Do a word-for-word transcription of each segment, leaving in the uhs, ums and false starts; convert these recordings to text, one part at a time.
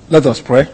Let us pray.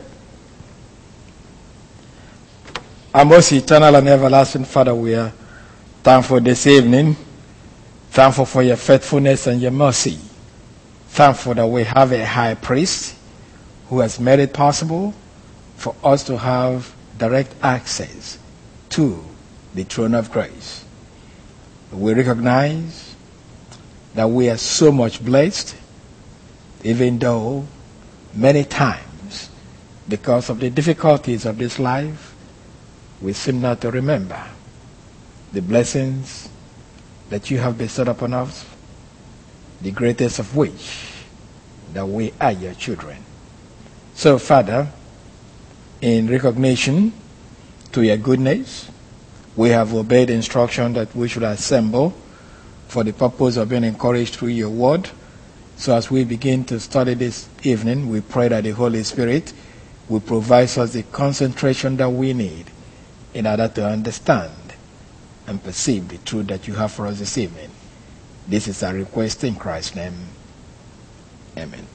Our most eternal and everlasting Father, we are thankful this evening. Thankful for your faithfulness and your mercy. Thankful that we have a high priest who has made it possible for us to have direct access to the throne of grace. We recognize that we are so much blessed, even though many times, because of the difficulties of this life, we seem not to remember the blessings that you have bestowed upon us, the greatest of which, that we are your children. So, Father, in recognition to your goodness, we have obeyed instruction that we should assemble for the purpose of being encouraged through your word. So as we begin to study this evening, we pray that the Holy Spirit will provide us the concentration that we need in order to understand and perceive the truth that you have for us this evening. This is our request in Christ's name. Amen.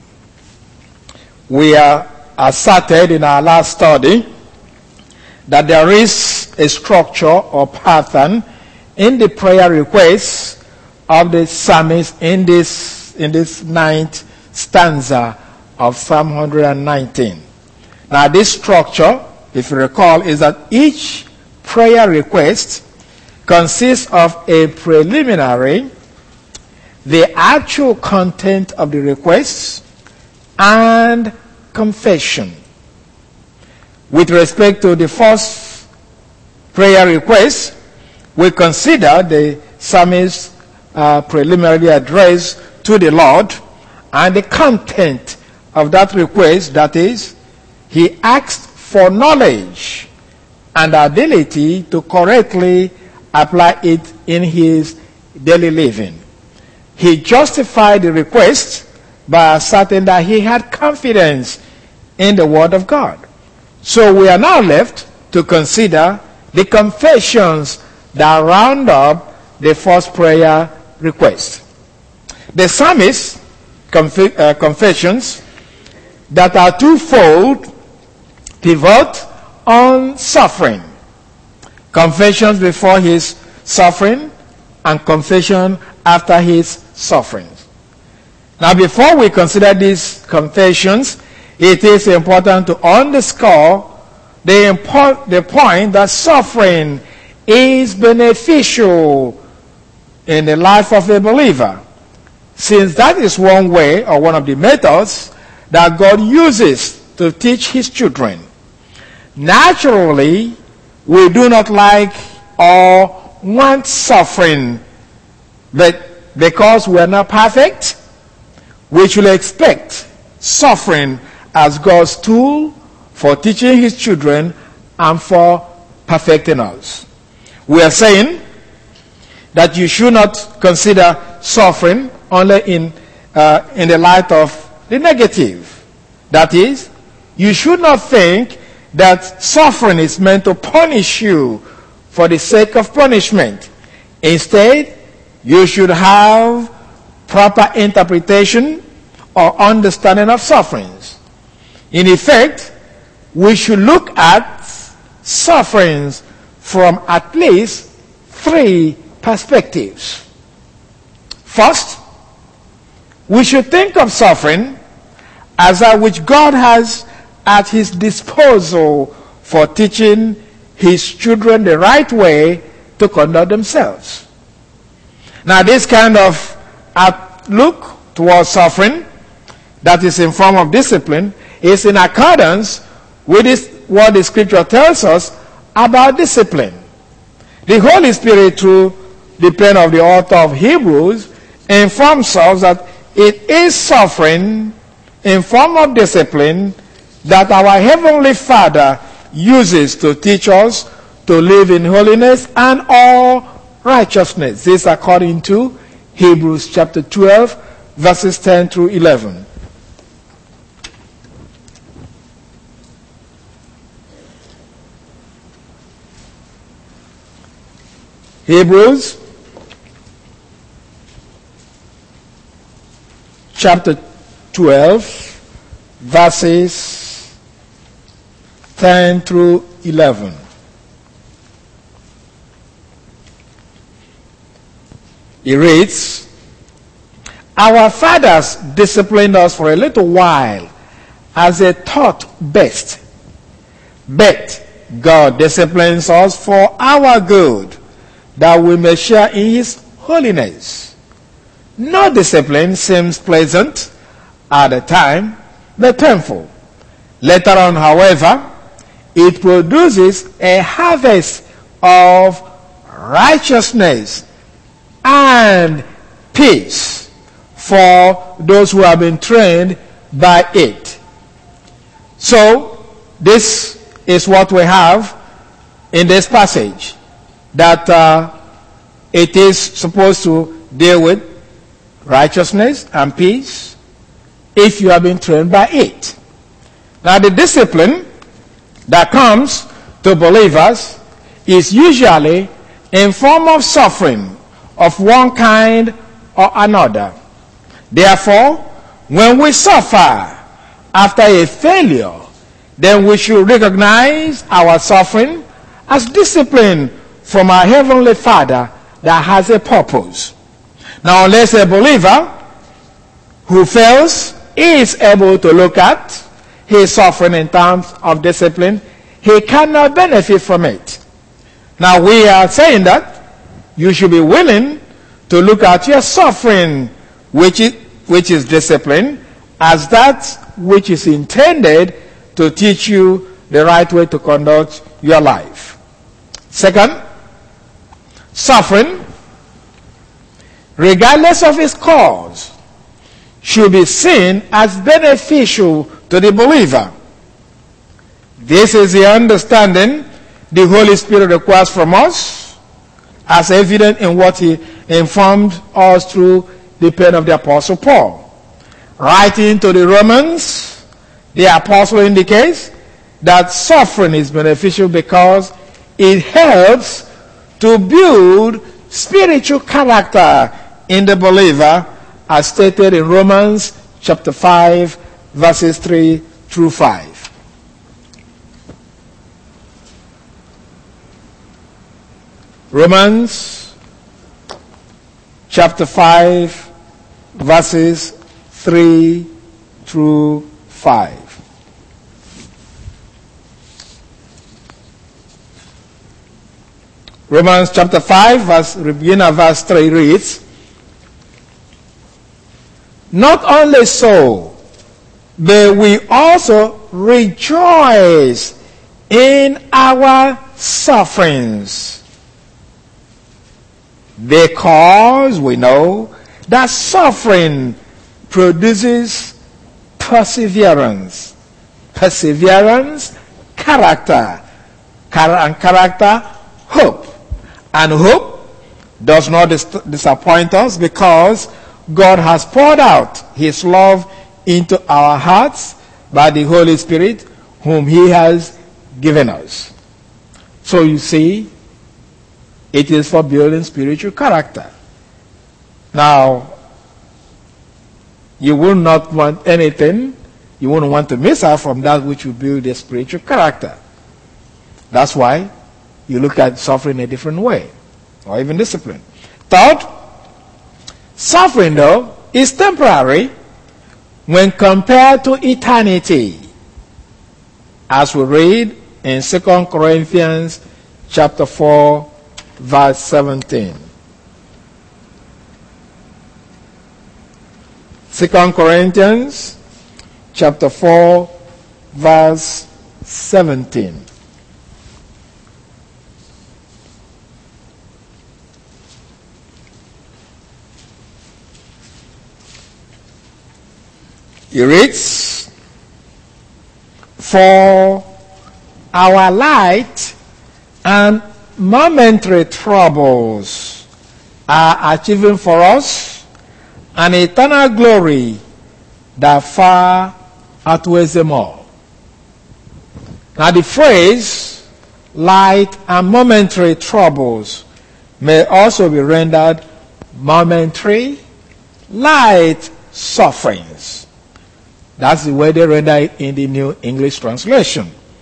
We are asserted in our last study that there is a structure or pattern in the prayer requests of the psalmist in this in this ninth stanza of Psalm one hundred nineteen. Now this structure, if you recall, is that each prayer request consists of a preliminary, the actual content of the request, and confession. With respect to the first prayer request, we consider the psalmist's uh, preliminary address to the Lord and the content of that request, that is, he asked for knowledge and ability to correctly apply it in his daily living. He justified the request by asserting that he had confidence in the Word of God. So we are now left to consider the confessions that round up the first prayer request. The psalmist's conf- uh, confessions that are twofold pivot on suffering. Confessions before his suffering and confession after his sufferings. Now, before we consider these confessions, it is important to underscore the, import, the point that suffering is beneficial in the life of a believer, since that is one way or one of the methods that God uses to teach his children. Naturally, we do not like or want suffering, but because we are not perfect, we should expect suffering as God's tool for teaching his children and for perfecting us. We are saying that you should not consider suffering only in, uh, in the light of the negative. That is, you should not think that suffering is meant to punish you for the sake of punishment. Instead, you should have proper interpretation or understanding of sufferings. In effect, we should look at sufferings from at least three perspectives. First, we should think of suffering as that which God has at his disposal for teaching his children the right way to conduct themselves. Now, this kind of outlook towards suffering that is in form of discipline is in accordance with this, what the scripture tells us about discipline. The Holy Spirit, through the pen of the author of Hebrews, informs us that it is suffering in form of discipline that our Heavenly Father uses to teach us to live in holiness and all righteousness. This according to Hebrews chapter twelve, verses ten through eleven. Hebrews chapter twelve, verses ten through eleven. He reads, "Our fathers disciplined us for a little while as they thought best. But God disciplines us for our good, that we may share in his holiness. No discipline seems pleasant at the time, but painful. Later on, however, it produces a harvest of righteousness and peace for those who have been trained by it." So, this is what we have in this passage, that uh, it is supposed to deal with righteousness and peace if you have been trained by it. Now, the discipline that comes to believers is usually in form of suffering of one kind or another. Therefore, when we suffer after a failure, then we should recognize our suffering as discipline from our Heavenly Father that has a purpose. Now, unless a believer who fails is able to look at his suffering in terms of discipline, he cannot benefit from it. Now, we are saying that you should be willing to look at your suffering, which is, which is discipline, as that which is intended to teach you the right way to conduct your life. Second, suffering, regardless of its cause, should be seen as beneficial to the believer. This is the understanding the Holy Spirit requires from us, as evident in what he informed us through the pen of the Apostle Paul. Writing to the Romans, the Apostle indicates that suffering is beneficial because it helps to build spiritual character in the believer, as stated in Romans chapter five, verses three through five. Romans chapter five, verses three through five. Romans chapter five, verse, beginning at verse three reads, "Not only so, but we also rejoice in our sufferings, because we know that suffering produces perseverance. Perseverance, character. And character, hope. And hope does not dis- disappoint us, because God has poured out his love into our hearts by the Holy Spirit, whom he has given us." So you see, it is for building spiritual character. Now, you will not want anything, you wouldn't want to miss out from that which will build a spiritual character. That's why you look at suffering a different way, or even discipline. Third, suffering, though, is temporary when compared to eternity, as we read in Second Corinthians chapter four, verse seventeen. Second Corinthians chapter four, verse seventeen. He reads, "For our light and momentary troubles are achieving for us an eternal glory that far outweighs them all." Now, the phrase light and momentary troubles may also be rendered momentary light sufferings. That's the way they render it in the New English Translation.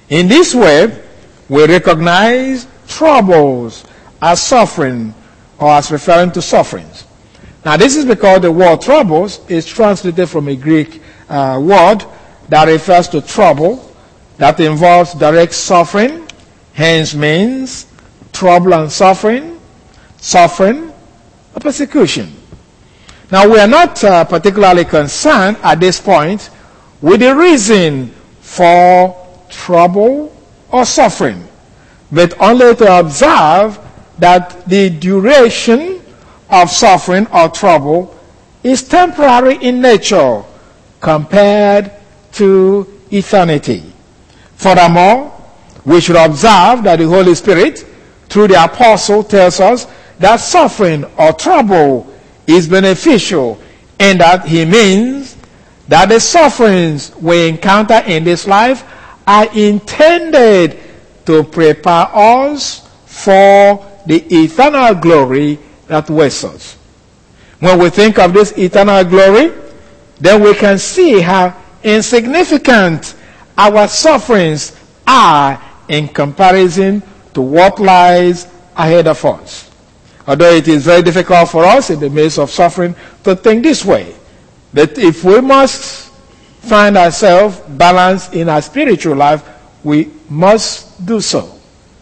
In this way, we recognize troubles as suffering or as referring to sufferings. Now, this is because the word troubles is translated from a Greek uh, word that refers to trouble that involves direct suffering, hence means trouble and suffering, suffering, or persecution. Now, we are not uh, particularly concerned at this point with the reason for trouble or suffering, but only to observe that the duration of suffering or trouble is temporary in nature compared to eternity. Furthermore, we should observe that the Holy Spirit, through the apostle, tells us that suffering or trouble is beneficial, in that he means that the sufferings we encounter in this life are intended to prepare us for the eternal glory that waits us. When we think of this eternal glory, then we can see how insignificant our sufferings are in comparison to what lies ahead of us. Although it is very difficult for us in the midst of suffering to think this way, that if we must find ourselves balanced in our spiritual life, we must do so.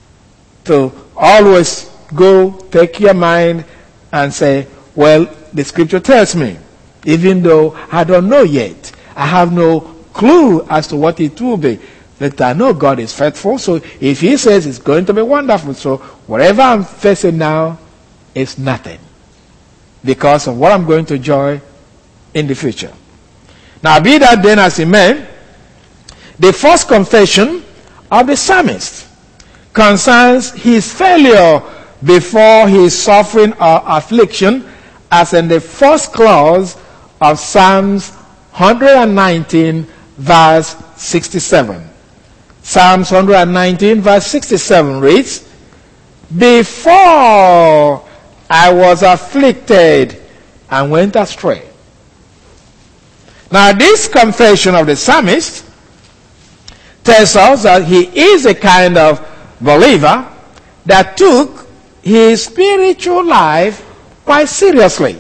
To always go take your mind and say, well, the scripture tells me, even though I don't know yet, I have no clue as to what it will be, but I know God is faithful, so if he says it's going to be wonderful, so whatever I'm facing now is nothing because of what I'm going to enjoy in the future. Now, be that then as it may, the first confession of the psalmist concerns his failure before his suffering or affliction, as in the first clause of Psalms one nineteen, verse sixty-seven. Psalms one nineteen, verse sixty-seven reads, "Before I was afflicted and went astray." Now, this confession of the psalmist tells us that he is a kind of believer that took his spiritual life quite seriously.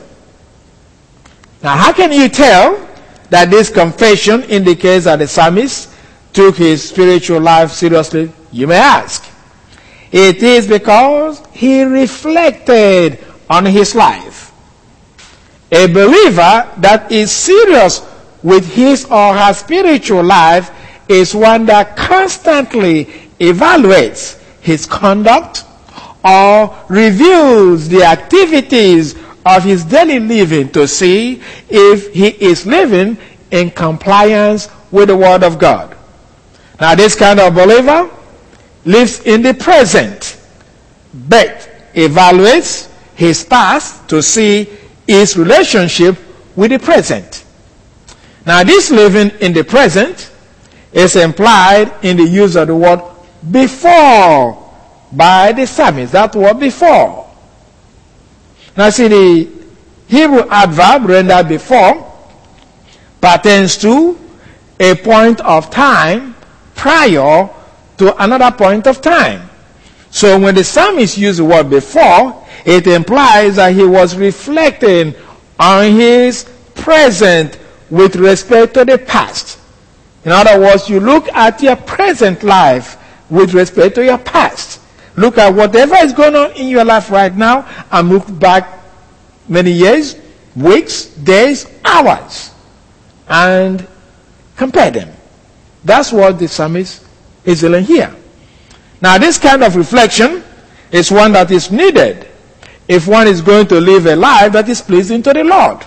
Now, how can you tell that this confession indicates that the psalmist took his spiritual life seriously, you may ask? It is because he reflected on his life. A believer that is serious with his or her spiritual life is one that constantly evaluates his conduct or reviews the activities of his daily living to see if he is living in compliance with the Word of God. Now, this kind of believer lives in the present, but evaluates his past to see his relationship with the present. Now, this living in the present is implied in the use of the word before by the psalmist. That word before. Now, see, the Hebrew adverb rendered before pertains to a point of time prior to another point of time. So when the psalmist used the word before, it implies that he was reflecting on his present with respect to the past. In other words, you look at your present life with respect to your past. Look at whatever is going on in your life right now and look back many years, weeks, days, hours, and compare them. That's what the psalmist is doing here. Now, this kind of reflection is one that is needed if one is going to live a life that is pleasing to the Lord.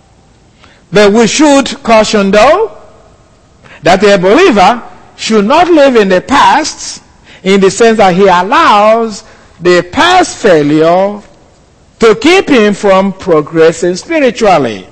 But we should caution, though, that a believer should not live in the past in the sense that he allows the past failure to keep him from progressing spiritually.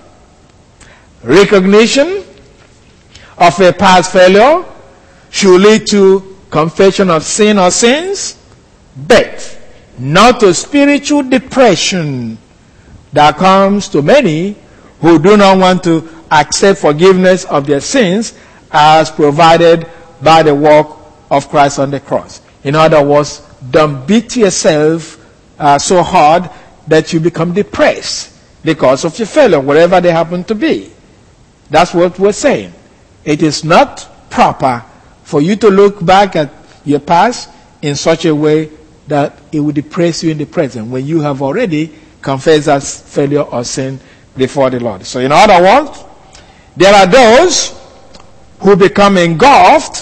Recognition of a past failure should lead to confession of sin or sins, but not to spiritual depression that comes to many who do not want to accept forgiveness of their sins as provided by the work of Christ on the cross. In other words, don't beat yourself uh, so hard that you become depressed because of your failure, wherever they happen to be. That's what we're saying. It is not proper for you to look back at your past in such a way that it will depress you in the present when you have already confessed as failure or sin before the Lord. So in other words, there are those who become engulfed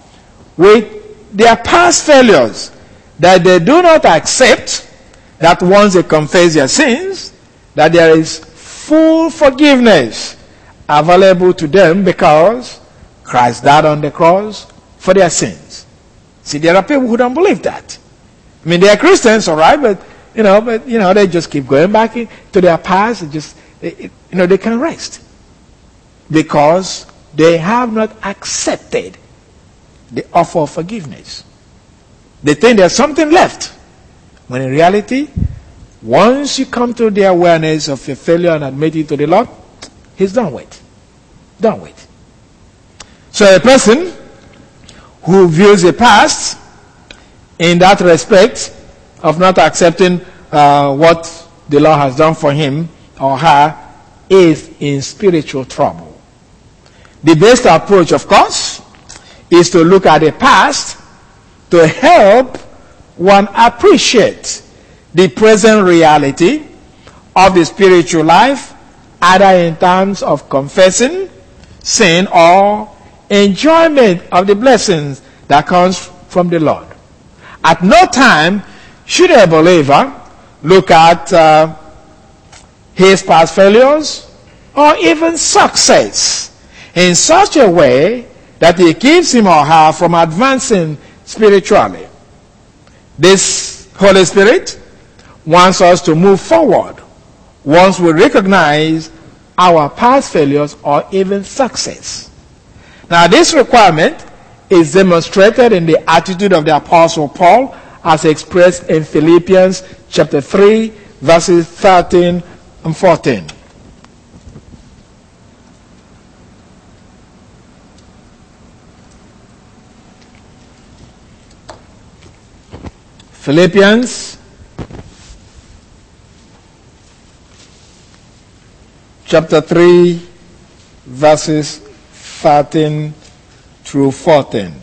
with their past failures that they do not accept that once they confess their sins, that there is full forgiveness available to them because Christ died on the cross for their sins. See, there are people who don't believe that. I mean, they are Christians, all right, but you know, but you know, they just keep going back to their past and just, you know, they can't rest because they have not accepted the offer of forgiveness. They think there's something left, when in reality, once you come to the awareness of your failure and admit it to the Lord, He's done with. Done with. So a person who views the past in that respect of not accepting uh, what the Lord has done for him or her is in spiritual trouble. The best approach, of course, is to look at the past to help one appreciate the present reality of the spiritual life, either in terms of confessing sin or enjoyment of the blessings that comes from the Lord. At no time should a believer look at uh, his past failures or even success in such a way that it keeps him or her from advancing spiritually. This Holy Spirit wants us to move forward once we recognize our past failures or even success. Now, this requirement is demonstrated in the attitude of the Apostle Paul as expressed in Philippians chapter three, verses thirteen and fourteen. Philippians chapter three, verses thirteen through fourteen.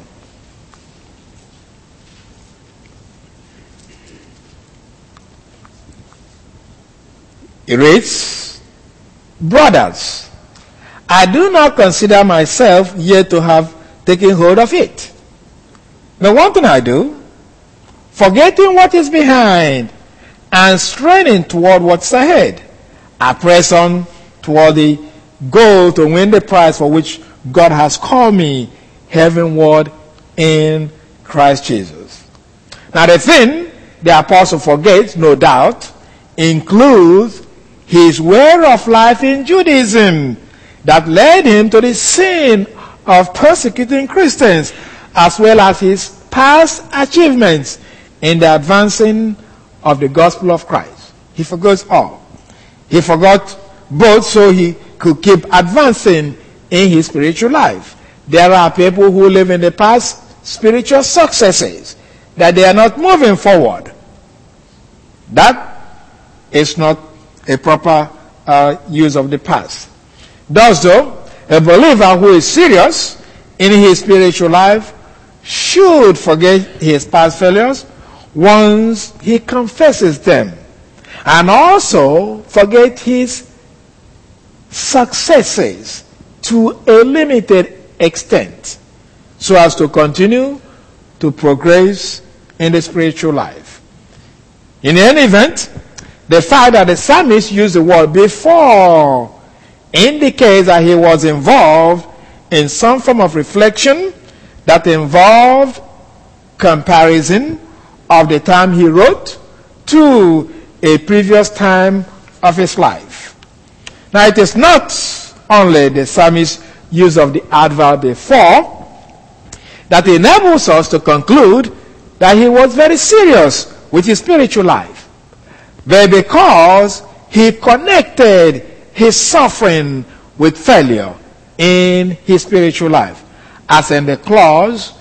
It reads, "Brothers, I do not consider myself yet to have taken hold of it. But one thing I do, forgetting what is behind and straining toward what's ahead, I press on toward the goal to win the prize for which God has called me heavenward in Christ Jesus." Now the thing the apostle forgets, no doubt, includes his way of life in Judaism that led him to the sin of persecuting Christians, as well as his past achievements in the advancing of the gospel of Christ. He forgot all. He forgot both so he could keep advancing in his spiritual life. There are people who live in the past spiritual successes that they are not moving forward. That is not a proper uh, use of the past. Thus, though, a believer who is serious in his spiritual life should forget his past failures once he confesses them, and also forget his successes to a limited extent, so as to continue to progress in the spiritual life. In any event, the fact that the psalmist used the word "before" indicates that he was involved in some form of reflection that involved comparison of the time he wrote to a previous time of his life. Now, it is not only the psalmist's use of the adverb "before" that enables us to conclude that he was very serious with his spiritual life, but because he connected his suffering with failure in his spiritual life, as in the clause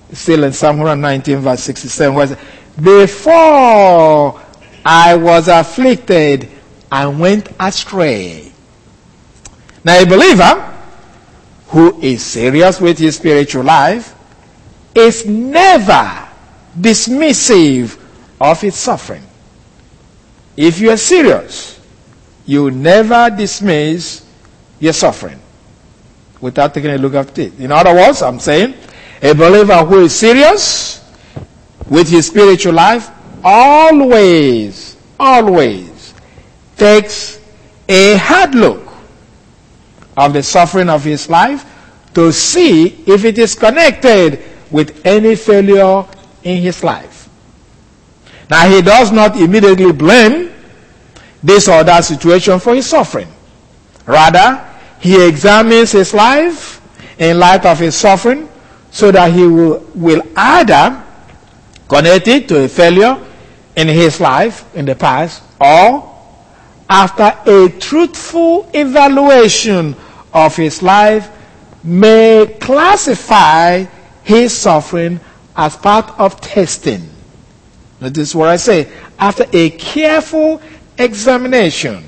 still in Psalm one nineteen, verse sixty-seven, where it says, before I was afflicted, I went astray. Now, a believer who is serious with his spiritual life is never dismissive of his suffering. If you are serious, you never dismiss your suffering without taking a look at it. In other words, I'm saying, a believer who is serious with his spiritual life always, always takes a hard look of the suffering of his life to see if it is connected with any failure in his life. Now, he does not immediately blame this or that situation for his suffering. Rather, he examines his life in light of his suffering so that he will, will either connect it to a failure in his life in the past, or after a truthful evaluation of his life, may classify his suffering as part of testing. Notice what I say. After a careful examination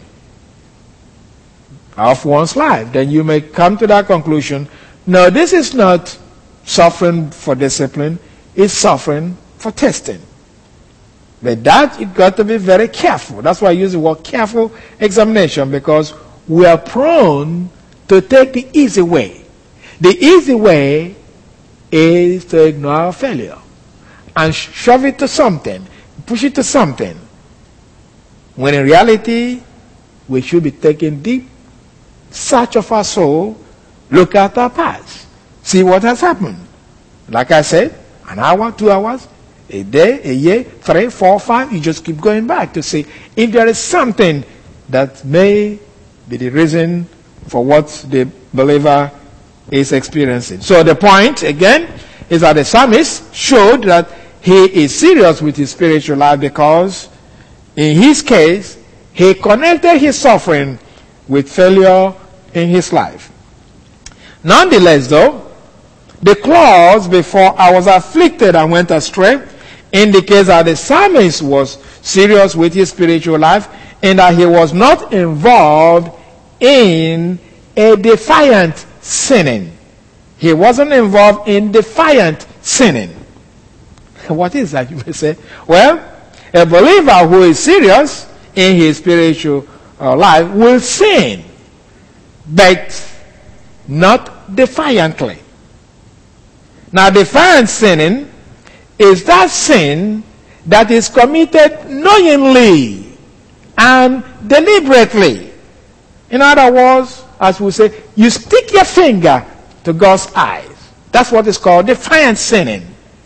of one's life, then you may come to that conclusion. No, this is not suffering for discipline, it's suffering for testing. But that, you've got to be very careful. That's why I use the word careful examination, because we are prone to take the easy way. The easy way is to ignore our failure and shove it to something, push it to something, when in reality, we should be taking deep search of our soul, look at our past, see what has happened. Like I said, an hour, two hours, a day, a year, three, four, five, you just keep going back to see if there is something that may be the reason for what the believer is experiencing. So the point, again, is that the psalmist showed that he is serious with his spiritual life because, in his case, he connected his suffering with failure in his life. Nonetheless, though, the clause before I was afflicted and went astray indicates that the psalmist was serious with his spiritual life and that he was not involved in a defiant sinning. He wasn't involved in defiant sinning. What is that, you may say? Well, a believer who is serious in his spiritual uh, life will sin, but not defiantly. Now, defiant sinning is that sin that is committed knowingly and deliberately. In other words, as we say, you stick your finger to God's eyes. That's what is called defiant sinning.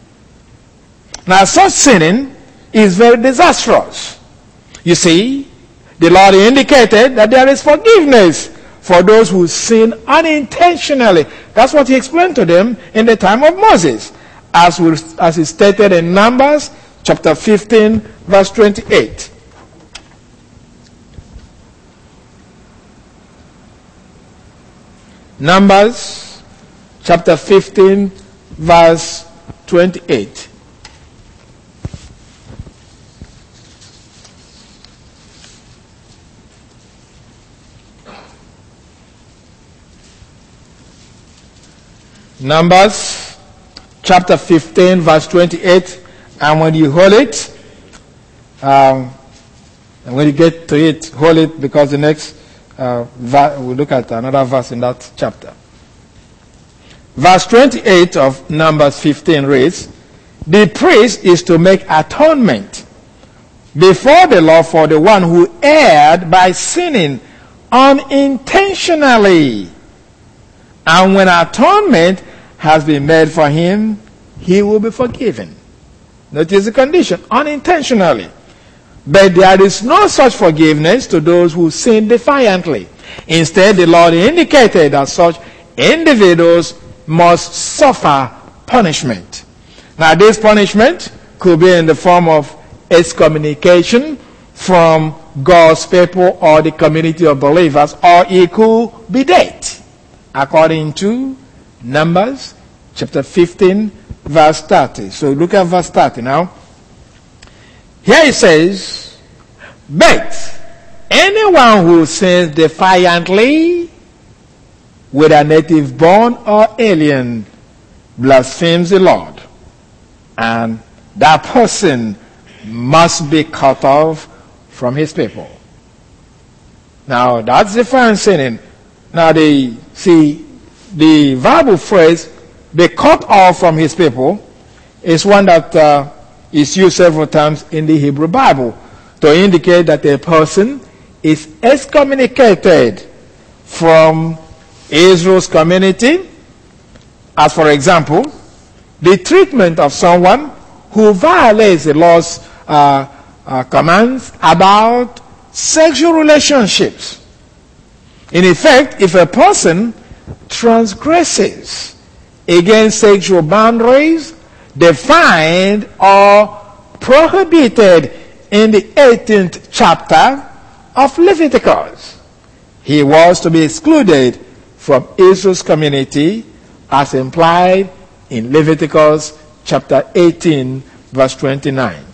Now, such sinning is very disastrous. You see, the Lord indicated that there is forgiveness for those who sin unintentionally. That's what he explained to them in the time of Moses, as we, as is stated in Numbers chapter fifteen, verse twenty-eight. Numbers chapter fifteen, verse twenty-eight. Numbers chapter fifteen, verse twenty-eight. And when you hold it, um, and when you get to it, hold it, because the next uh, ver- we'll look at another verse in that chapter. Verse twenty-eight of Numbers fifteen reads, the priest is to make atonement before the Lord for the one who erred by sinning unintentionally. And when atonement has been made for him, he will be forgiven. Notice the condition, unintentionally. But there is no such forgiveness to those who sin defiantly. Instead, the Lord indicated that such individuals must suffer punishment. Now, this punishment could be in the form of excommunication from God's people or the community of believers, or it could be death, according to Numbers chapter fifteen, verse thirty. So look at verse thirty now. Here it says, but anyone who sins defiantly with a native born or alien blasphemes the Lord, and that person must be cut off from his people. Now that's different sinning. Now they see the verbal phrase "be cut off from his people" is one that uh, is used several times in the Hebrew Bible to indicate that a person is excommunicated from Israel's community. As for example, the treatment of someone who violates the law's uh, uh, commands about sexual relationships. In effect, if a person transgresses against sexual boundaries defined or prohibited in the eighteenth chapter of Leviticus, he was to be excluded from Israel's community as implied in Leviticus chapter eighteen, verse twenty-nine.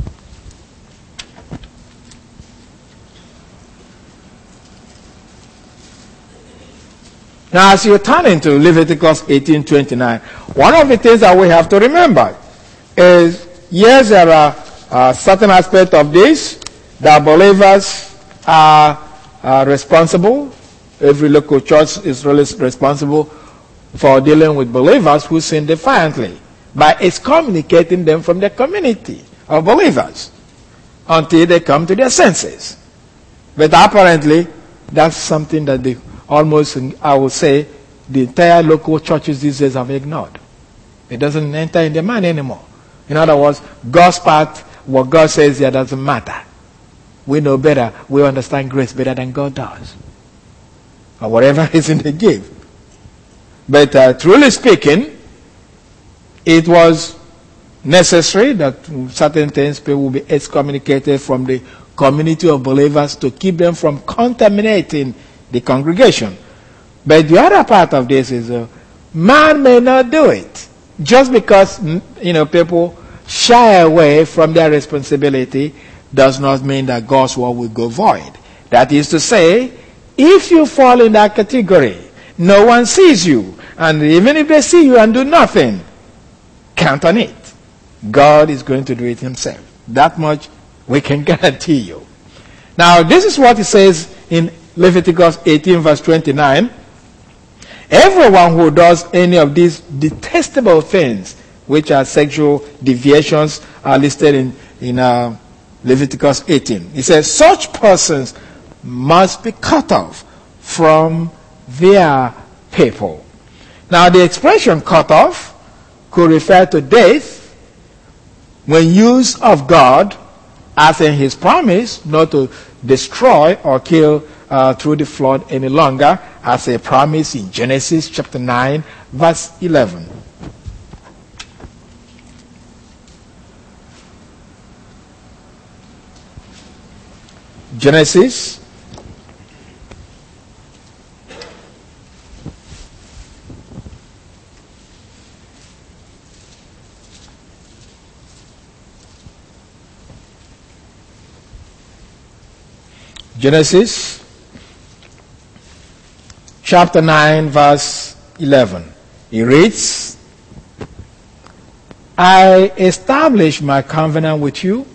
Now, as you turn into Leviticus eighteen twenty-nine, one of the things that we have to remember is, yes, there are uh, certain aspects of this that believers are uh, responsible. Every local church is really responsible for dealing with believers who sin defiantly by excommunicating them from the community of believers until they come to their senses. But apparently, that's something that they almost, I would say, the entire local churches these days have ignored. It doesn't enter in their mind anymore. In other words, God's part, what God says here doesn't matter. We know better. We understand grace better than God does. Or whatever is in the gift. But uh, truly speaking, it was necessary that certain things people will be excommunicated from the community of believers to keep them from contaminating the congregation. But the other part of this is uh, man may not do it. Just because, you know, people shy away from their responsibility does not mean that God's word will go void. That is to say, if you fall in that category, no one sees you. And even if they see you and do nothing, count on it. God is going to do it himself. That much we can guarantee you. Now, this is what it says in Leviticus eighteen, verse twenty-nine. Everyone who does any of these detestable things, which are sexual deviations, are listed in, in uh, Leviticus eighteen. It says, such persons must be cut off from their people. Now, the expression cut off could refer to death when used of God as in his promise not to destroy or kill uh, through the flood any longer, as a promise in Genesis chapter nine, verse eleven. Genesis Genesis chapter nine, verse eleven. It reads, I establish my covenant with you.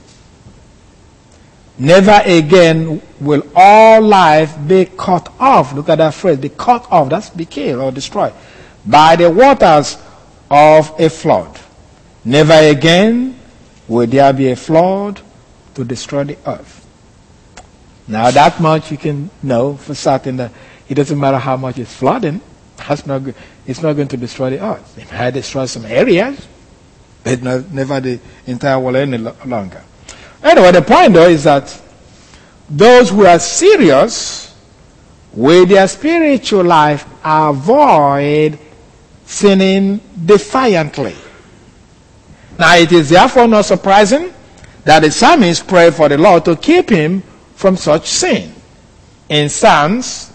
Never again will all life be cut off. Look at that phrase, be cut off. That's be killed or destroyed. By the waters of a flood. Never again will there be a flood to destroy the earth. Now that much you can know for certain that it doesn't matter how much it's flooding. That's not good. It's not going to destroy the earth. It might destroy some areas, but no, never the entire world any longer. Anyway, the point though is that those who are serious with their spiritual life avoid sinning defiantly. Now it is therefore not surprising that the psalmist prayed for the Lord to keep him from such sin. In Psalms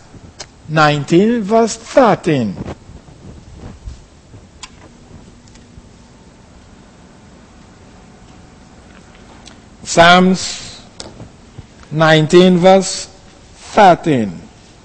nineteen, verse thirteen. Psalms nineteen, verse thirteen.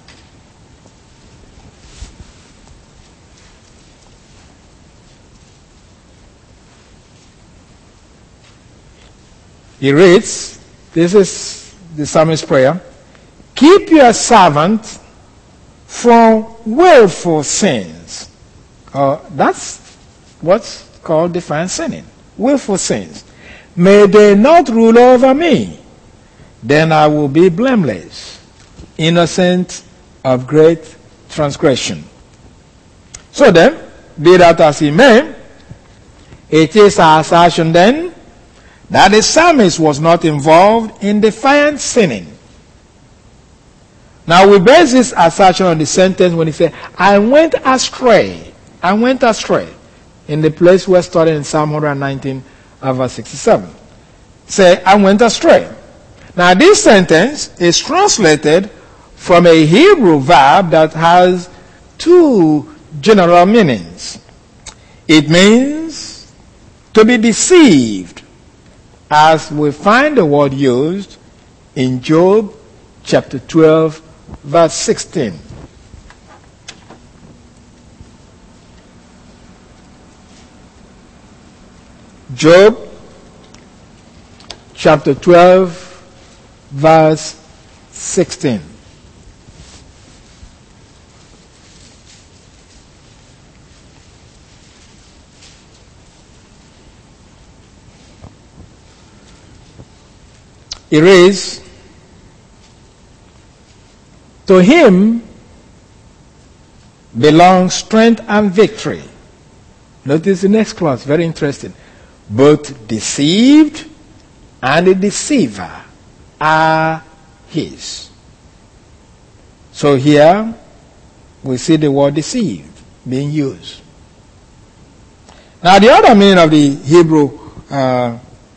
He reads, this is the psalmist's prayer, keep your servant from willful sins. Uh, that's what's called defiant sinning. Willful sins. May they not rule over me. Then I will be blameless, innocent of great transgression. So then, be that as he may, it is our assertion then that the psalmist was not involved in defiant sinning. Now we base this assertion on the sentence when he said, I went astray. I went astray. In the place we're studying in Psalm one nineteen, verse sixty-seven. Say, I went astray. Now this sentence is translated from a Hebrew verb that has two general meanings. It means to be deceived, as we find the word used in Job chapter twelve, verse sixteen. Job chapter twelve, verse sixteen. It reads, to him belongs strength and victory. Notice the next clause, very interesting. Both deceived and the deceiver are his. So here we see the word deceived being used. Now the other meaning of the Hebrew uh,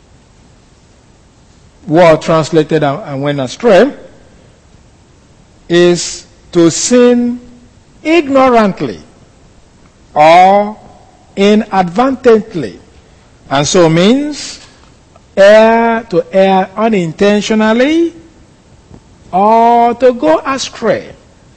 word translated and went astray is to sin ignorantly or inadvertently, and so means err, to err unintentionally or to go astray.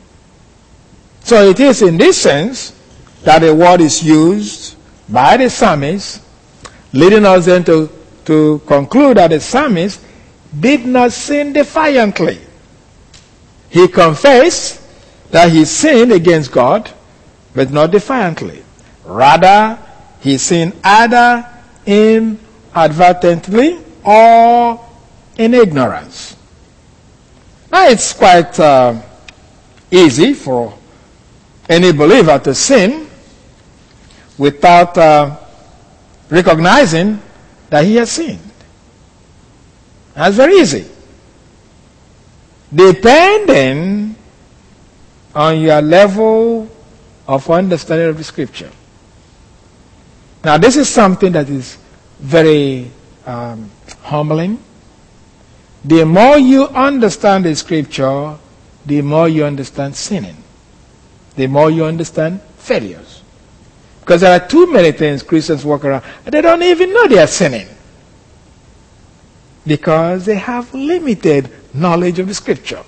So it is in this sense that the word is used by the psalmist, leading us then to, to conclude that the psalmist did not sin defiantly. He confessed that he sinned against God, but not defiantly. Rather, he sinned either inadvertently or in ignorance. Now, it's quite uh, easy for any believer to sin without uh, recognizing that he has sinned. That's very easy. Depending on your level of understanding of the scripture. Now, this is something that is very um, humbling. The more you understand the scripture, the more you understand sinning. The more you understand failures. Because there are too many things Christians walk around and they don't even know they are sinning. Because they have limited knowledge of the scripture.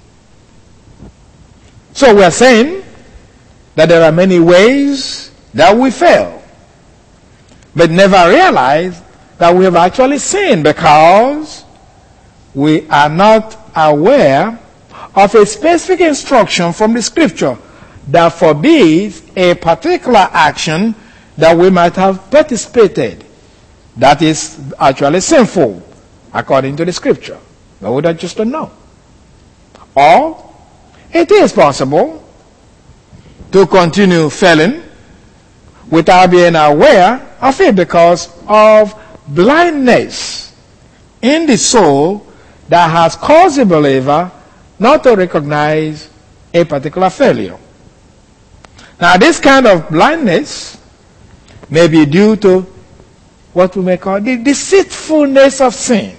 So we are saying that there are many ways that we fail, but never realize that we have actually sinned because we are not aware of a specific instruction from the scripture that forbids a particular action that we might have participated that is actually sinful according to the scripture. But we just don't know. Or it is possible to continue failing without being aware of it because of blindness in the soul that has caused the believer not to recognize a particular failure. Now, this kind of blindness may be due to what we may call the deceitfulness of sin.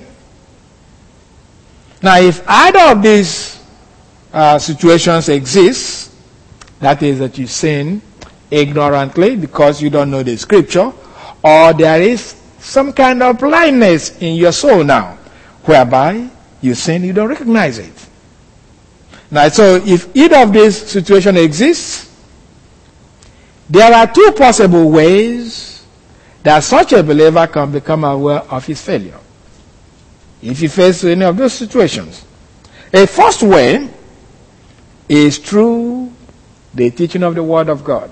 Now, if either of these uh, situations exist, that is that you sin ignorantly because you don't know the scripture, or there is some kind of blindness in your soul now, whereby you sin, you don't recognize it. Now, so if either of these situations exists, there are two possible ways that such a believer can become aware of his failure, if he faces any of those situations. A first way is through the teaching of the Word of God.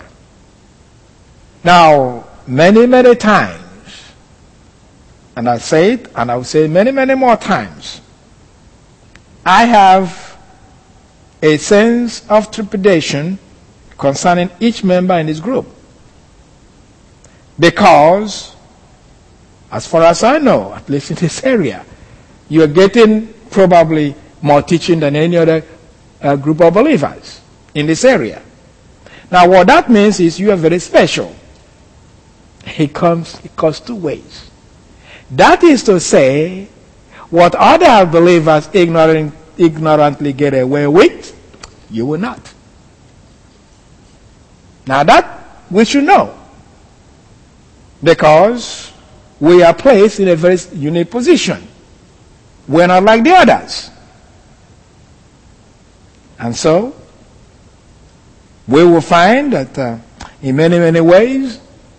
Now, many, many times, and I say it, and I will say many, many more times, I have a sense of trepidation concerning each member in this group. Because, as far as I know, at least in this area, you are getting probably more teaching than any other uh, group of believers in this area. Now, what that means is you are very special. It comes, it comes two ways. That is to say, what other believers ignorant, ignorantly get away with, you will not. Now that we should know, because we are placed in a very unique position. We're not like the others. And so, we will find that uh, in many, many ways,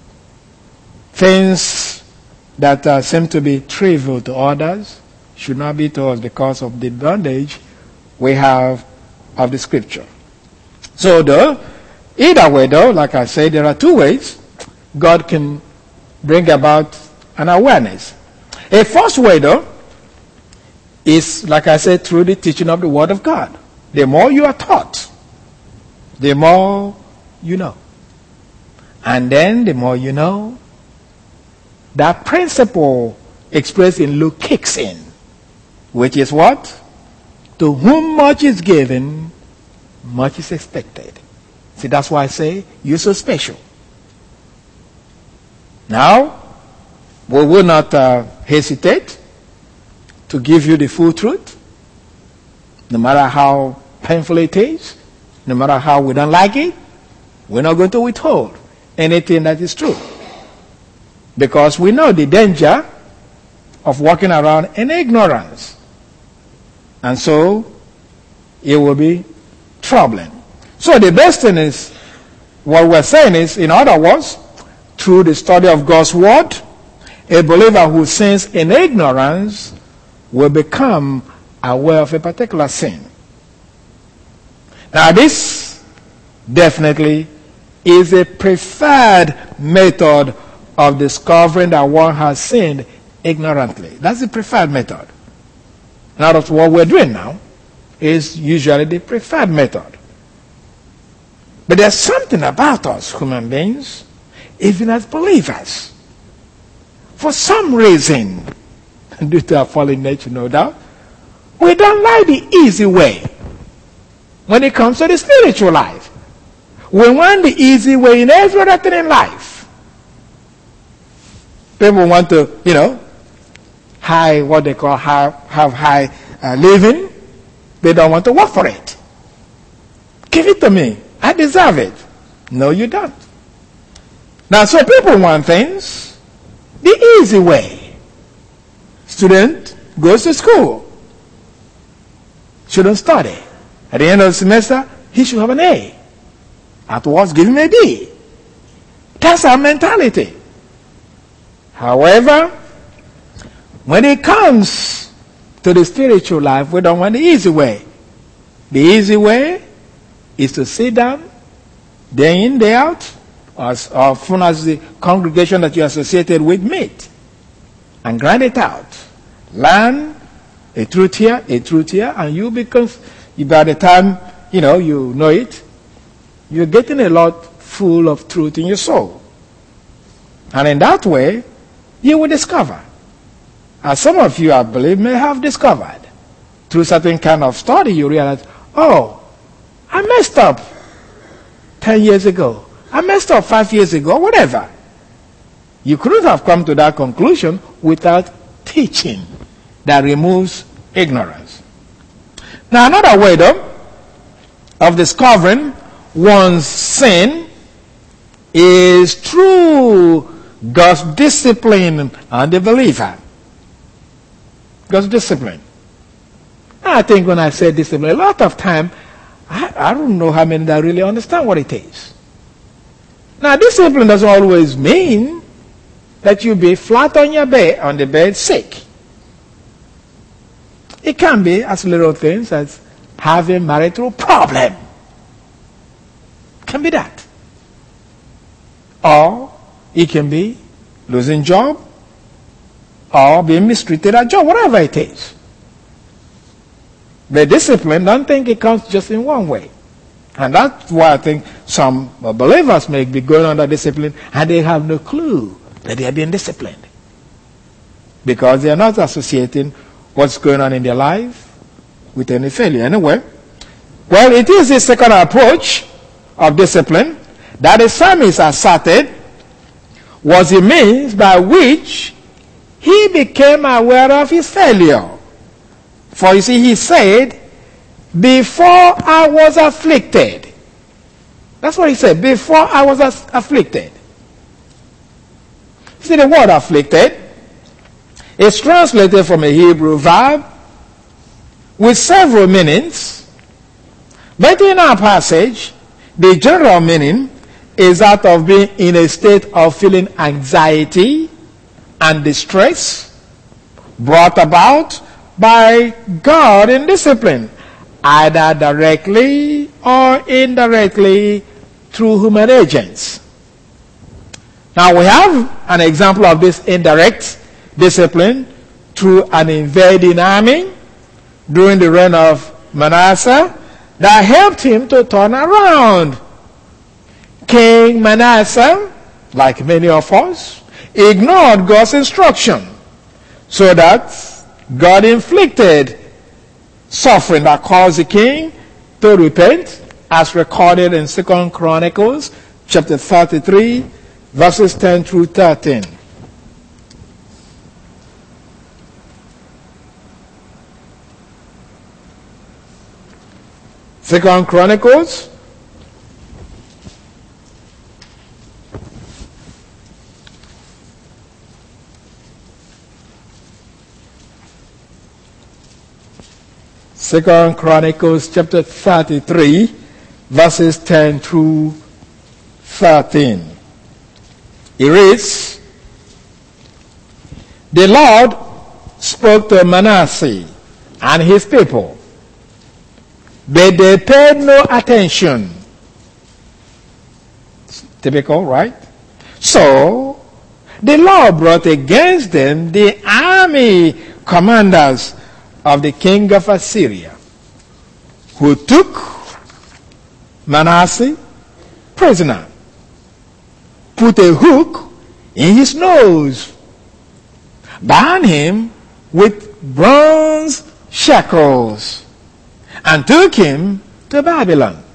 things that uh, seem to be trivial to others should not be to us because of the advantage we have of the Scripture. So, though, either way, though, like I said, there are two ways God can bring about an awareness. A first way, though, is, like I said, through the teaching of the Word of God. The more you are taught, the more you know. And then the more you know, that principle expressed in Luke kicks in, which is what? To whom much is given, much is expected. See, that's why I say you're so special. Now, we will not uh, hesitate to give you the full truth, no matter how painful it is, no matter how we don't like it. We're not going to withhold anything that is true, because we know the danger of walking around in ignorance, and so it will be troubling. So the best thing is, what we're saying is, in other words, through the study of God's Word, a believer who sins in ignorance will become aware of a particular sin. Now this definitely is a preferred method of discovering that one has sinned ignorantly. That's the preferred method. Now that's what we're doing now is usually the preferred method. But there's something about us human beings, even as believers. For some reason, due to our fallen nature, no doubt, we don't like the easy way when it comes to the spiritual life. We want the easy way in every other thing in life. People want to, you know, high, what they call have, have high uh, living. They don't want to work for it. Give it to me. I deserve it. No, you don't. Now, so people want things the easy way. Student goes to school. Shouldn't study. At the end of the semester, he should have an A. Afterwards, give him a B. That's our mentality. However, when it comes to the spiritual life, we don't want the easy way. The easy way is to sit down, day in, day out, as often as the congregation that you're associated with meet, and grind it out. Learn a truth here, a truth here, and you become, by the time, you know, you know it, you're getting a lot full of truth in your soul. And in that way, you will discover, as some of you, I believe, may have discovered, through certain kind of study, you realize, oh, I messed up ten years ago. I messed up five years ago, whatever. You couldn't have come to that conclusion without teaching that removes ignorance. Now, another way, though, of discovering one's sin is through God's discipline on the believer. God's discipline. I think when I say discipline, a lot of time, I, I don't know how many that really understand what it is. Now, discipline doesn't always mean that you be flat on your bed, on the bed, sick. It can be as little things as having marital problem. Can be that. Or it can be losing job, or being mistreated at job, whatever it is. The discipline, don't think it comes just in one way. And that's why I think some believers may be going under discipline and they have no clue that they are being disciplined. Because they are not associating what's going on in their life with any failure. Anyway, well, it is the second approach of discipline that the psalmist asserted was the means by which he became aware of his failure. For you see, he said, before I was afflicted. That's what he said, before I was afflicted. See, the word afflicted is translated from a Hebrew verb with several meanings. But in our passage, the general meaning is that of being in a state of feeling anxiety and distress brought about by God in discipline, either directly or indirectly through human agents. Now we have an example of this indirect discipline through an invading army during the reign of Manasseh that helped him to turn around. King Manasseh, like many of us, ignored God's instruction, so that God inflicted suffering that caused the king to repent, as recorded in Second Chronicles chapter thirty-three, verses ten through thirteen. Second Chronicles Second Chronicles chapter thirty-three, verses ten through thirteen. It reads, the Lord spoke to Manasseh and his people, but they paid no attention. Typical, right? So, the Lord brought against them the army commanders of the king of Assyria, who took Manasseh prisoner, put a hook in his nose, bound him with bronze shackles, and took him to Babylon.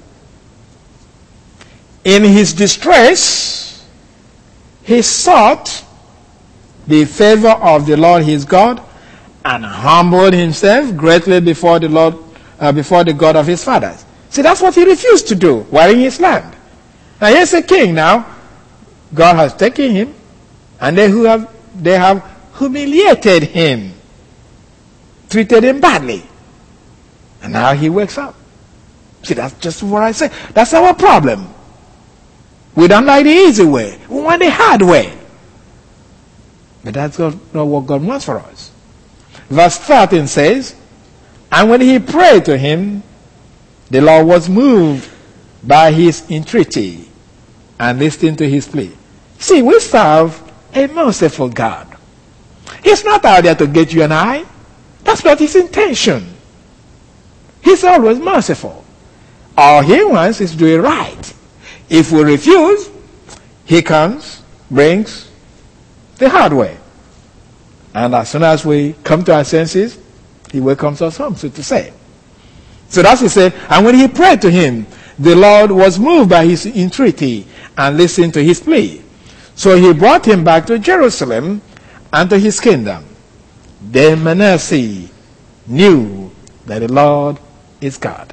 In his distress, he sought the favor of the Lord his God, and humbled himself greatly before the Lord, uh, before the God of his fathers. See, that's what he refused to do while in his land. Now here's a king now. God has taken him, and they who have they have humiliated him, treated him badly, and now he wakes up. See, that's just what I say. That's our problem. We don't like the easy way. We want the hard way. But that's not what God wants for us. Verse thirteen says, and when he prayed to him, the Lord was moved by his entreaty and listened to his plea. See, we serve a merciful God. He's not out there to get you and I. That's not his intention. He's always merciful. All he wants is to do it right. If we refuse, he comes, brings the hard way. And as soon as we come to our senses, he welcomes us home, so to say. So that's what he said. And when he prayed to him, the Lord was moved by his entreaty and listened to his plea. So he brought him back to Jerusalem and to his kingdom. Then Manasseh knew that the Lord is God.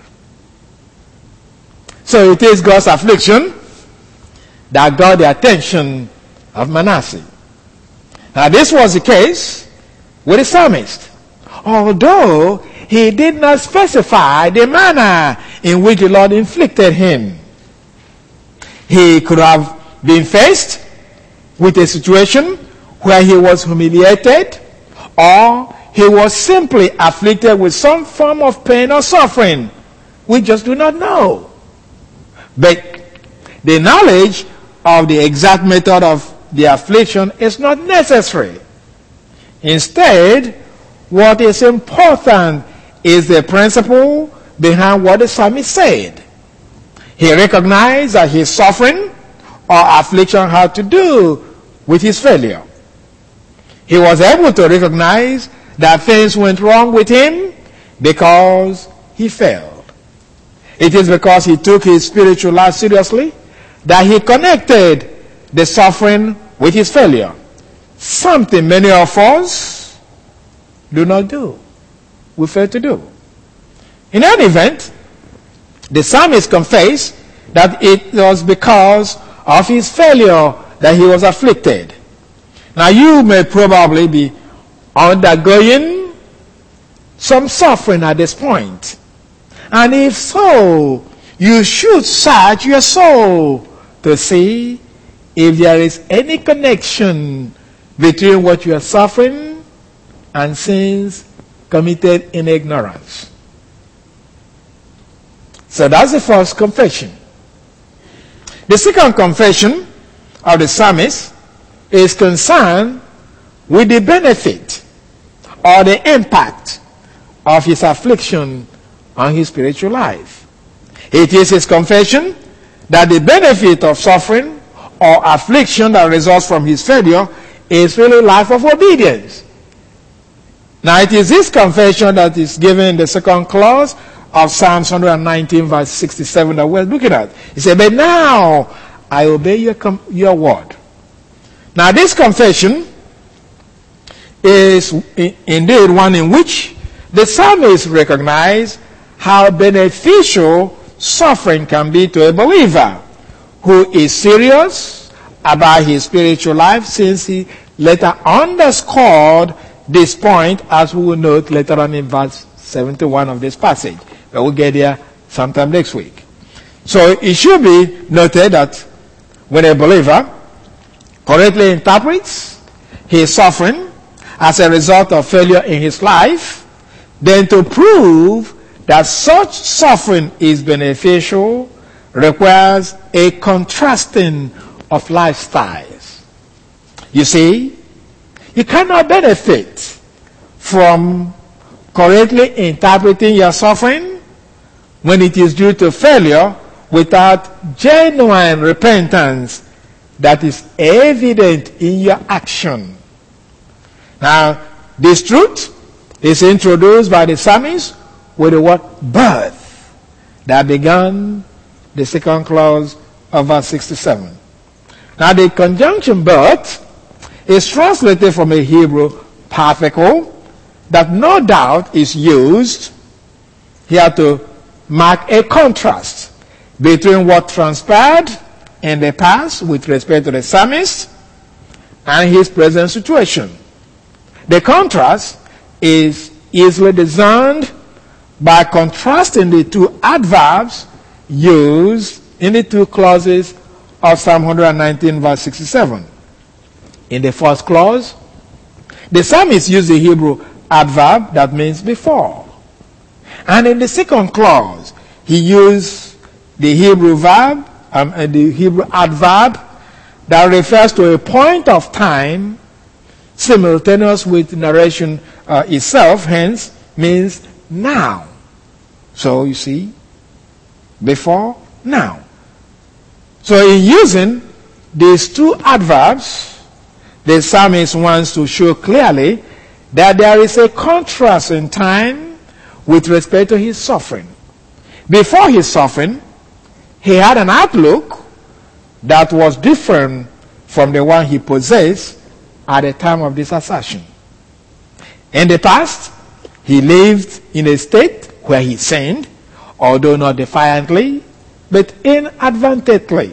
So it is God's affliction that got the attention of Manasseh. Now this was the case with the psalmist. although he did not specify the manner in which the Lord inflicted him. He could have been faced with a situation where he was humiliated, or he was simply afflicted with some form of pain or suffering. We just do not know. But the knowledge of the exact method of the affliction is not necessary. Instead, what is important is the principle behind what the psalmist said. He recognized that his suffering or affliction had to do with his failure. He was able to recognize that things went wrong with him because he failed. It is because he took his spiritual life seriously that he connected the suffering with his failure. Something many of us do not do. We fail to do. In any event, the psalmist confessed that it was because of his failure that he was afflicted. Now you may probably be undergoing some suffering at this point. And if so, you should search your soul to see if there is any connection between what you are suffering and sins committed in ignorance. So that's the first confession. The second confession of the psalmist is concerned with the benefit or the impact of his affliction on his spiritual life. It is his confession that the benefit of suffering or affliction that results from his failure is really life of obedience. Now it is this confession that is given in the second clause of Psalms one nineteen verse sixty-seven that we're looking at. He said, but now I obey your, com- your word. Now this confession is I- indeed one in which the psalmist recognized how beneficial suffering can be to a believer who is serious about his spiritual life, since he later underscored this point, as we will note later on in verse seventy-one of this passage. But we'll get there sometime next week. So it should be noted that when a believer correctly interprets his suffering as a result of failure in his life, then to prove that such suffering is beneficial requires a contrasting of lifestyles. You see, you cannot benefit from correctly interpreting your suffering when it is due to failure without genuine repentance that is evident in your action. Now, this truth is introduced by the psalmist with the word birth that began the second clause of verse sixty-seven. Now, the conjunction birth is translated from a Hebrew particle that no doubt is used here to mark a contrast between what transpired in the past with respect to the psalmist and his present situation. The contrast is easily discerned by contrasting the two adverbs used in the two clauses of Psalm one nineteen verse sixty-seven. In the first clause, the psalmist used the Hebrew adverb that means before. And in the second clause, he used the Hebrew verb, um, uh, the Hebrew adverb that refers to a point of time simultaneous with narration uh, itself, hence means now. So you see, before, now. So in using these two adverbs, the psalmist wants to show clearly that there is a contrast in time with respect to his suffering. Before his suffering, he had an outlook that was different from the one he possessed at the time of this assertion. In the past, he lived in a state where he sinned, although not defiantly, but inadvertently.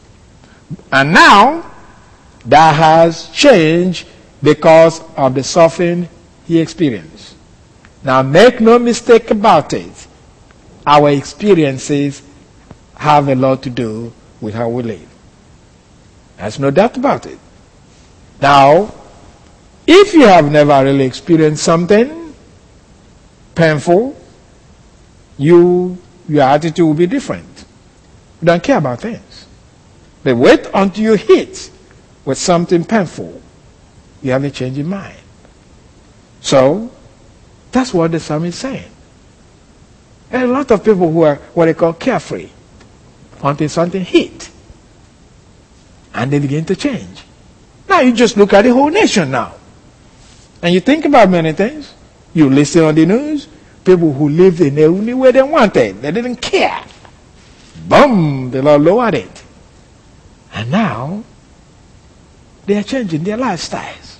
And now, that has changed because of the suffering he experienced. Now make no mistake about it. Our experiences have a lot to do with how we live. There's no doubt about it. Now, if you have never really experienced something painful, you, your attitude will be different. You don't care about things. But wait until you hit with something painful. You have a change in mind. So, that's what the psalm is saying. There are a lot of people who are what they call carefree until something hit. And they begin to change. Now you just look at the whole nation now. And you think about many things. You listen on the news. People who lived in the only way they wanted. They didn't care. Boom! The Lord lowered it. And now, they are changing their lifestyles.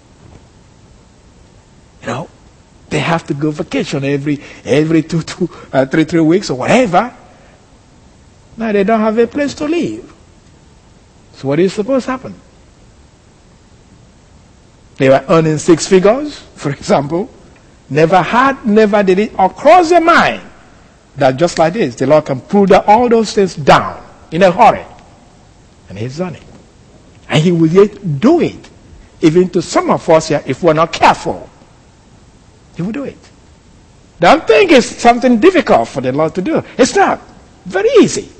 You know, they have to go vacation every every two, two, uh, three, three weeks or whatever. Now they don't have a place to live. So what is supposed to happen? They were earning six figures, for example. Never had, never did it across their mind that just like this, the Lord can pull the, all those things down in a hurry. And He's done it. And He will yet do it. Even to some of us here, if we're not careful, He will do it. Don't think it's something difficult for the Lord to do. It's not. Very easy.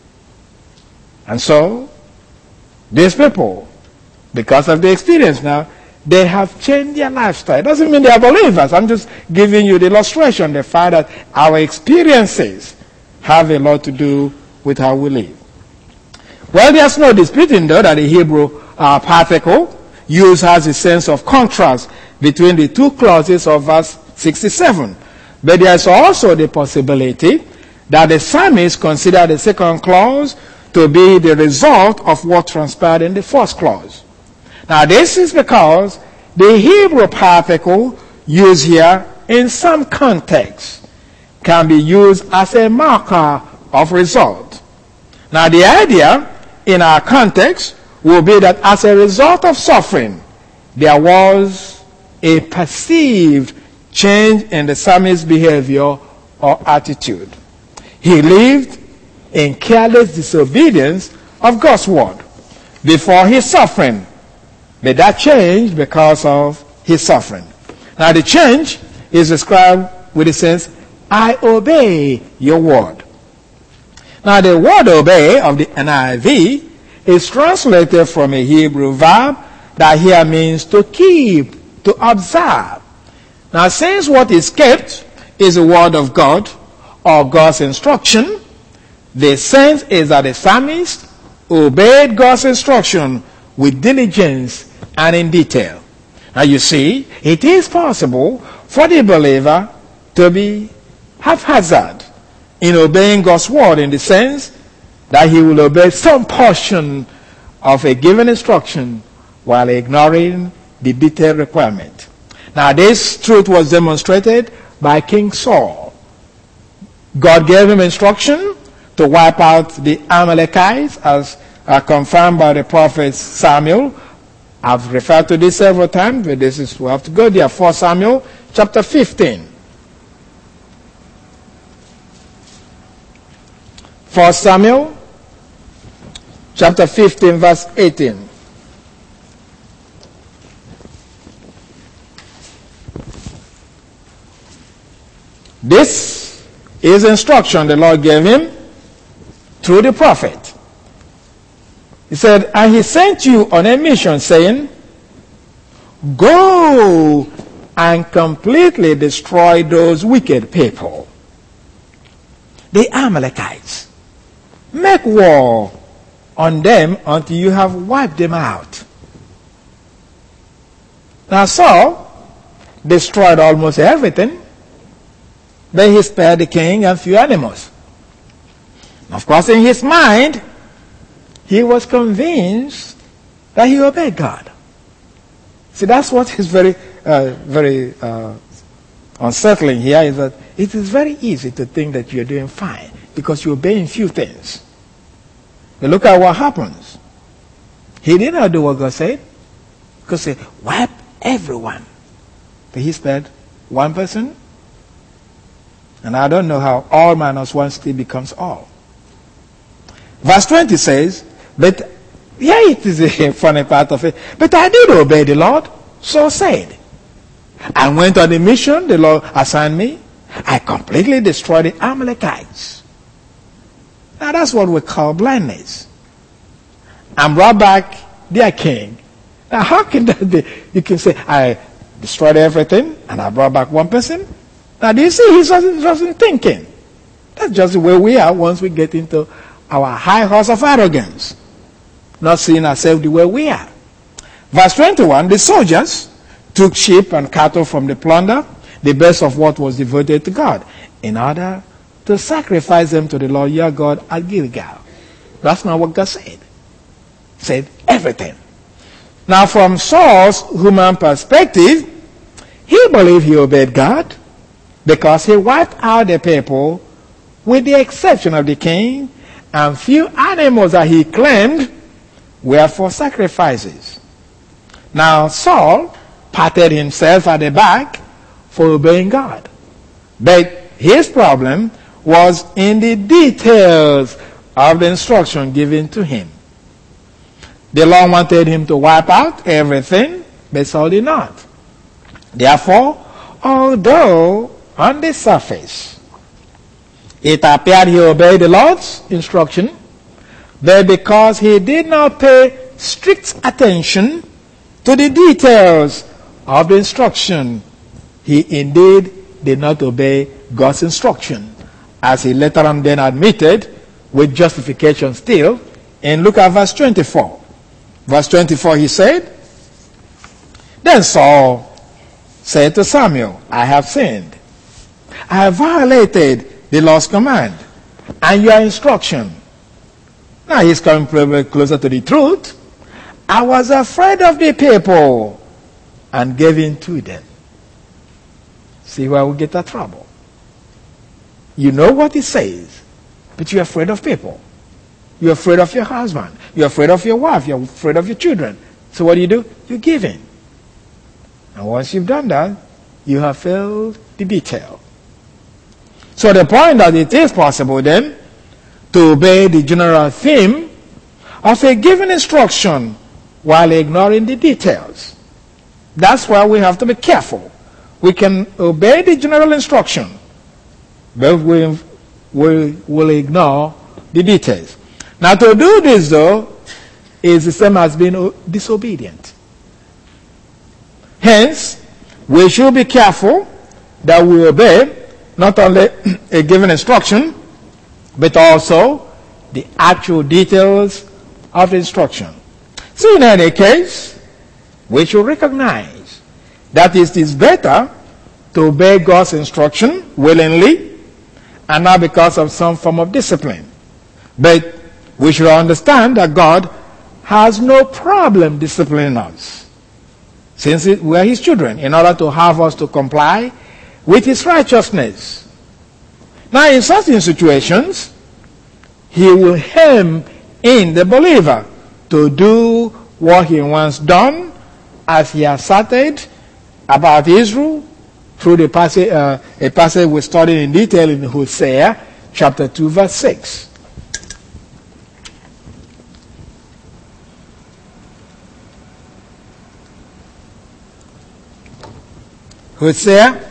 And so, these people, because of the experience now, they have changed their lifestyle. It doesn't mean they are believers. I'm just giving you the illustration, the fact that our experiences have a lot to do with how we live. Well, there's no disputing, though, that the Hebrew uh, particle used has a sense of contrast between the two clauses of verse sixty-seven. But there's also the possibility that the psalmist considered the second clause to be the result of what transpired in the first clause. Now, this is because the Hebrew particle used here in some contexts can be used as a marker of result. Now, the idea in our context will be that as a result of suffering, there was a perceived change in the psalmist's behavior or attitude. He lived in careless disobedience of God's word before his suffering. But that changed because of his suffering. Now the change is described with the sense, I obey your word. Now the word obey of the N I V is translated from a Hebrew verb that here means to keep, to observe. Now since what is kept is the word of God or God's instruction, the sense is that the psalmist obeyed God's instruction with diligence and in detail. Now you see, it is possible for the believer to be haphazard in obeying God's word in the sense that he will obey some portion of a given instruction while ignoring the detailed requirement. Now this truth was demonstrated by King Saul. God gave him instruction to wipe out the Amalekites as uh, confirmed by the prophet Samuel. I've referred to this several times, but this is, we have to go there. First Samuel chapter fifteen. First Samuel chapter fifteen verse eighteen. This is instruction the Lord gave him through the prophet. He said, and he sent you on a mission saying, go and completely destroy those wicked people, the Amalekites. Make war on them until you have wiped them out. Now Saul destroyed almost everything, but he spared the king and few animals. Of course, in his mind, he was convinced that he obeyed God. See, that's what is very, uh, very uh, unsettling here, is that it is very easy to think that you're doing fine because you're obeying few things. But look at what happens. He did not do what God said. Because he wipe everyone. But he spared one person And I don't know how all minus one still becomes all. Verse twenty says, but yeah, it is a funny part of it. But I did obey the Lord, so said. I went on the mission the Lord assigned me. I completely destroyed the Amalekites. Now that's what we call blindness. And brought back their king. Now how can that be? You can say, I destroyed everything and I brought back one person. Now do you see, he wasn't, wasn't thinking. That's just the way we are once we get into our high horse of arrogance. Not seeing ourselves the way we are. Verse twenty-one, the soldiers took sheep and cattle from the plunder, the best of what was devoted to God, in order to sacrifice them to the Lord your God at Gilgal. That's not what God said. Said everything. Now from Saul's human perspective, he believed he obeyed God because he wiped out the people with the exception of the king, and few animals that he claimed were for sacrifices. Now Saul patted himself at the back for obeying God. But his problem was in the details of the instruction given to him. The Lord wanted him to wipe out everything, but Saul did not. Therefore, although on the surface it appeared he obeyed the Lord's instruction, but because he did not pay strict attention to the details of the instruction, he indeed did not obey God's instruction, as he later on then admitted with justification still. And look at verse twenty-four. Verse twenty-four, he said, then Saul said to Samuel, I have sinned. I have violated the Lord's command and your instruction. Now he's coming probably closer to the truth. I was afraid of the people and gave in to them. See where we get that trouble. You know what it says, but you're afraid of people. You're afraid of your husband. You're afraid of your wife. You're afraid of your children. So what do you do? You give in. And once you've done that, you have failed the detail. So the point that it is possible then to obey the general theme of a given instruction while ignoring the details. That's why we have to be careful. We can obey the general instruction, but we will we'll ignore the details. Now to do this though is the same as being disobedient. Hence, we should be careful that we obey not only a given instruction, but also the actual details of the instruction. So in any case, we should recognize that it is better to obey God's instruction willingly and not because of some form of discipline. But we should understand that God has no problem disciplining us, since we are his children, in order to have us to comply with his righteousness. Now in certain situations, he will hem in the believer to do what he wants done, as he asserted about Israel through the passage, uh, a passage we studied in detail in Hosea chapter two verse six. Hosea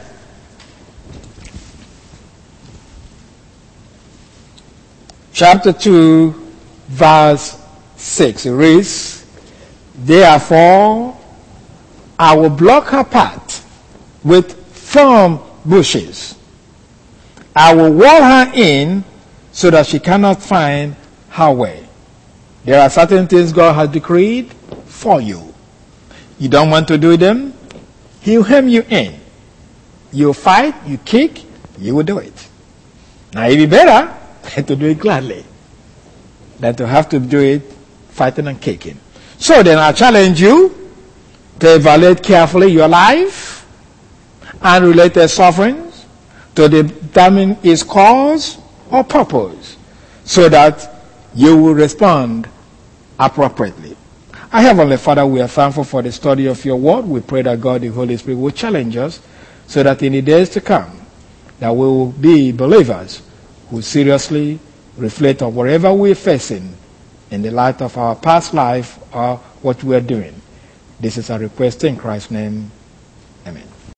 chapter two verse six. It reads, therefore I will block her path with thorn bushes. I will wall her in so that she cannot find her way. There are certain things God has decreed for you. You don't want to do them, he'll hem you in. You fight, you kick, you will do it. Now it'd be better to do it gladly than to have to do it fighting and kicking. So then I challenge you to evaluate carefully your life and related sufferings to determine its cause or purpose, so that you will respond appropriately. Our Heavenly Father, we are thankful for the study of your word. We pray that God, the Holy Spirit, will challenge us so that in the days to come, that we will be believers who seriously reflect on whatever we're facing in the light of our past life or what we are doing. This is a request in Christ's name. Amen.